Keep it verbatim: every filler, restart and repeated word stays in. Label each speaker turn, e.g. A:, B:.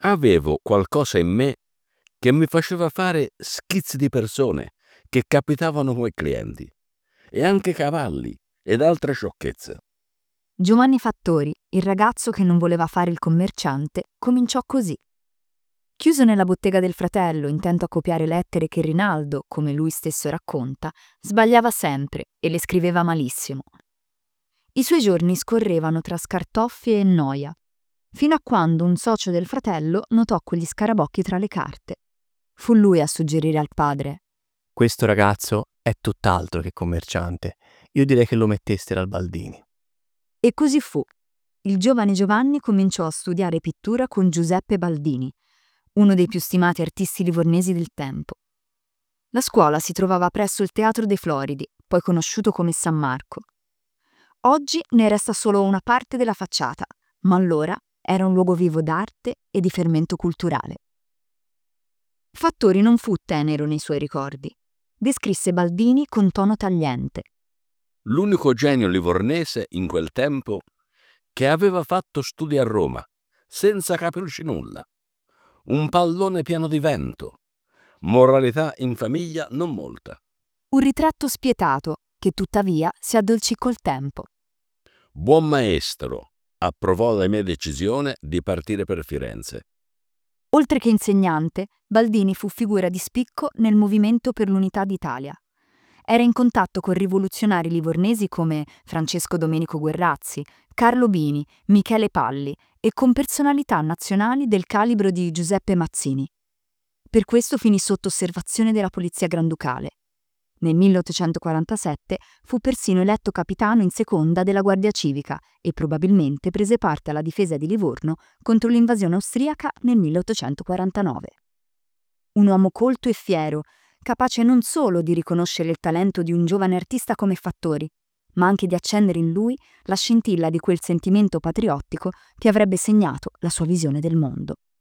A: Avevo qualcosa in me che mi faceva fare schizzi di persone che capitavano come clienti, e anche cavalli ed altre sciocchezze.
B: Giovanni Fattori, il ragazzo che non voleva fare il commerciante, cominciò così. Chiuso nella bottega del fratello, intento a copiare lettere che Rinaldo, come lui stesso racconta, sbagliava sempre e le scriveva malissimo. I suoi giorni scorrevano tra scartoffie e noia, fino a quando un socio del fratello notò quegli scarabocchi tra le carte. Fu lui a suggerire al padre:
C: Questo ragazzo è tutt'altro che commerciante. Io direi che lo metteste dal Baldini.
B: E così fu. Il giovane Giovanni cominciò a studiare pittura con Giuseppe Baldini, uno dei più stimati artisti livornesi del tempo. La scuola si trovava presso il Teatro dei Floridi, poi conosciuto come San Marco. Oggi ne resta solo una parte della facciata, ma allora era un luogo vivo d'arte e di fermento culturale. Fattori non fu tenero nei suoi ricordi. Descrisse Baldini con tono tagliente.
A: L'unico genio livornese in quel tempo che aveva fatto studi a Roma, senza capirci nulla. Un pallone pieno di vento. Moralità in famiglia non molta.
B: Un ritratto spietato, che tuttavia si addolcì col tempo.
A: Buon maestro, approvò la mia decisione di partire per Firenze.
B: Oltre che insegnante, Baldini fu figura di spicco nel movimento per l'unità d'Italia. Era in contatto con rivoluzionari livornesi come Francesco Domenico Guerrazzi, Carlo Bini, Michele Palli e con personalità nazionali del calibro di Giuseppe Mazzini. Per questo finì sotto osservazione della polizia granducale. Nel milleottocentoquarantasette fu persino eletto capitano in seconda della Guardia Civica e probabilmente prese parte alla difesa di Livorno contro l'invasione austriaca nel milleottocentoquarantanove. Un uomo colto e fiero, capace non solo di riconoscere il talento di un giovane artista come Fattori, ma anche di accendere in lui la scintilla di quel sentimento patriottico che avrebbe segnato la sua visione del mondo.